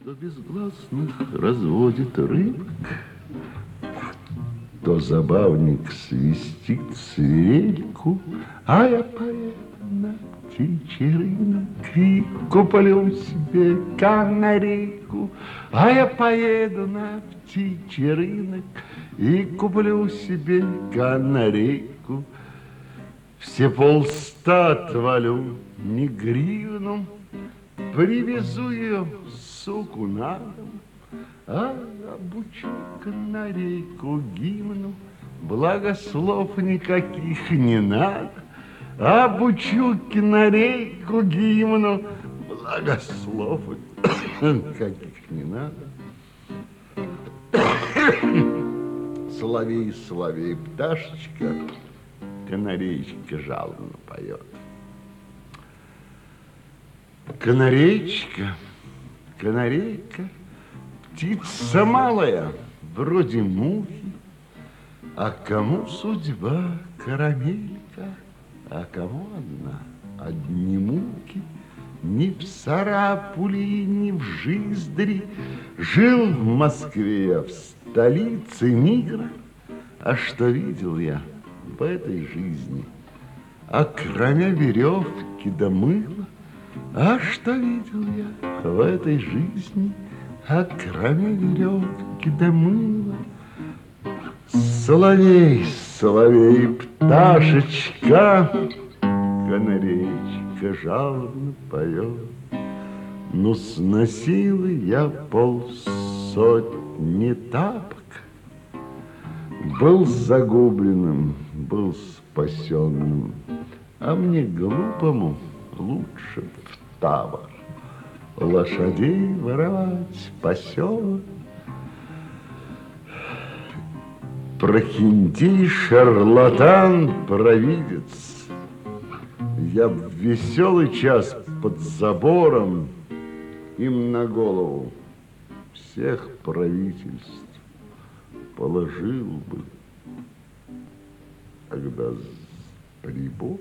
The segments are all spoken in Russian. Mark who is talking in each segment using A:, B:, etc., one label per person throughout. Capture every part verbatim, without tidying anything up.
A: То безгласных разводит рыбок, то забавник свистит свирельку, а я поеду на птичий рынок и куплю себе канарейку, а я поеду на птичий рынок и куплю себе канарейку. Все полста отвалю, не гривну, привезу ее, суку, на дом, а обучу канарейку гимну, благослов никаких не надо. Обучу канарейку гимну, благослов никаких не надо. Соловей, соловей, пташечка, канареечка жалобно поет. Канареечка, канарейка, птица малая, вроде мухи, а кому судьба карамелька, а кому одна, одни муки. Ни в Сарапуле, ни в Жиздре жил в Москве я, в столице мира. А что видел я в этой жизни, а кроме веревки да мыла, а что видел я в этой жизни, а кроме веревки да мыла? Соловей, соловей, пташечка, канареечка жалобно поет. Ну, сносил я полсотни тапок, был загубленным, был спасенным, а мне глупому лучше в табор лошадей воровать поселок. Прохиндей, шарлатан, провидец, я в веселый час под забором им на голову всех правительств положил бы тогда прибор.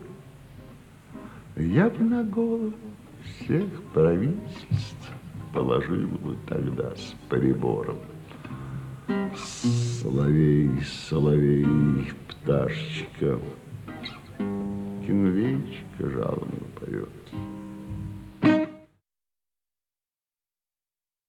A: Я бы на голову всех правительств положил бы тогда с прибором. Соловей, соловей, пташечка, киновечка жалобно поет.